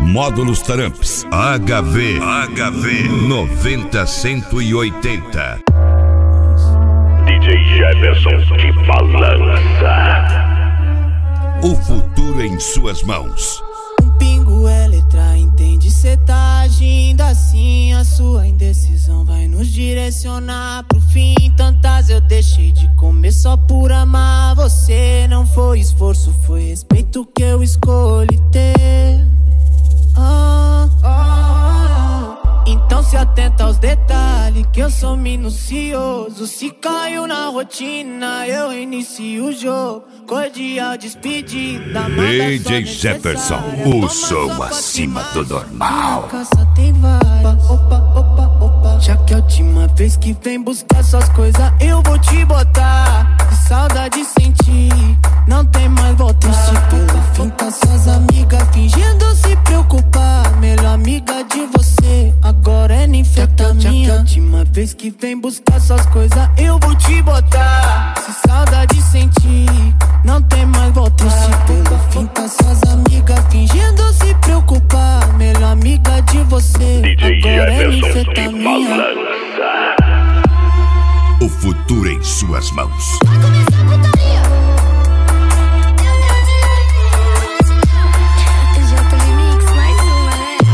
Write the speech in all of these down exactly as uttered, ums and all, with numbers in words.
Módulos Taramps, H V, H V noventa cento e oitenta. D J Jefferson que balança. O futuro em suas mãos. Um pingo é letra, entende? Cê tá agindo assim, a sua indecisão vai nos direcionar pro fim. Tantas eu deixei de comer só por amar você. Não foi esforço, foi respeito que eu escolhi ter. Ah, ah, ah. Então se atenta aos detalhes, que eu sou minucioso. Se caiu na rotina, eu inicio o jogo. Cordial despedida, D J Jefferson, o som acima do normal. Tem várias. Opa, opa, opa. Já que é a última vez que vem buscar suas coisas, eu vou te botar. Que saudade sentir, não tem mais volta. Triste pelo fim, tá suas amigas fingindo se preocupar. Melhor amiga de você, agora é ninfeta minha. Já que é a última vez que vem buscar suas coisas, eu vou te botar. Se saudade sentir, não tem mais volta. Triste pelo fim, tá suas amigas fingindo se preocupar. Melhor amiga de você, D J agora é Jefferson ninfeta que minha. balança. O futuro em suas mãos. Vai começar a putaria. J Remix, mais uma,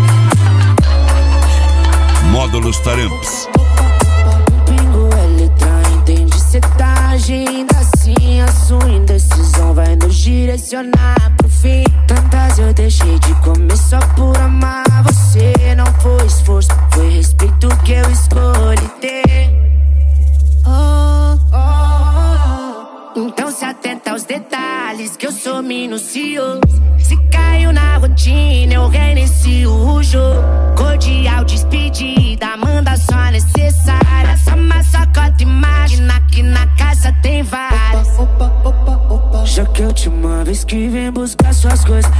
né? Módulos Taramps. Pingo é letra, entende? Cê tá agindo assim, a sua indecisão vai nos direcionar pro fim. Tantas eu deixei de comer só por amar você. Não foi esforço, foi respeito que eu escolhi ter. Ah, ah, ah. Então se atenta aos detalhes, que eu sou minucioso. Se caiu na rotina, eu reinicio o jogo. Cordial despedida, manda só necessária. Essa massacota imagina que na casa tem várias. Opa, opa, opa, opa. Já que é a última vez que vem buscar suas coisas,